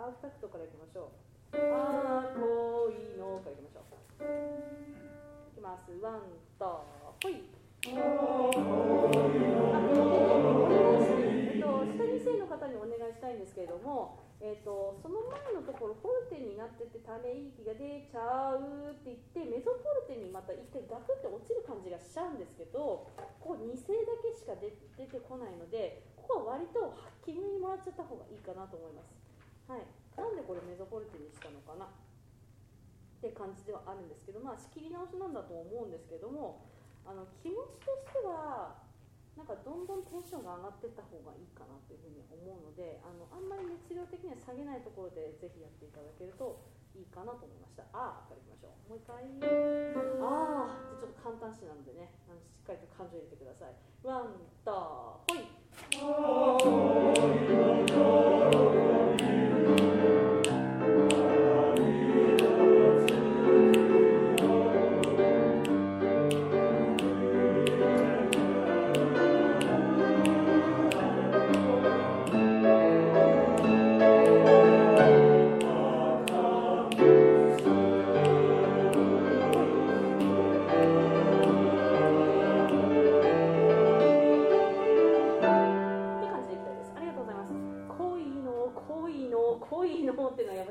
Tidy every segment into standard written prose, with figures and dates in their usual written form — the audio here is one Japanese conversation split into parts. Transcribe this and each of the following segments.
アーフタクトからいきましょう。あー恋のからいきましょう。いきます。ワン、と、ほい。下2世の方にお願いしたいんですけれども、その前のところフォルテになっててため息が出ちゃうって言ってメゾフォルテにまた一回ガクって落ちる感じがしちゃうんですけど、ここ2声だけしか出てこないので、ここは割と気分にもらっちゃった方がいいかなと思います。はい、なんでこれメゾフォルテにしたのかなって感じではあるんですけど、仕切り直しなんだと思うんですけども、気持ちとしてはなんかどんどんテンションが上がっていった方がいいかなというふうに思うので、あんまり熱量的には下げないところでぜひやっていただけるといいかなと思いました。からいきましょう。もう一回。ちょっと簡単詞なのでね、しっかりと感情入れてください。ワン、と、ほ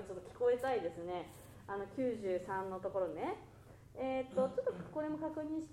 い。93のところね、ちょっとこれも確認し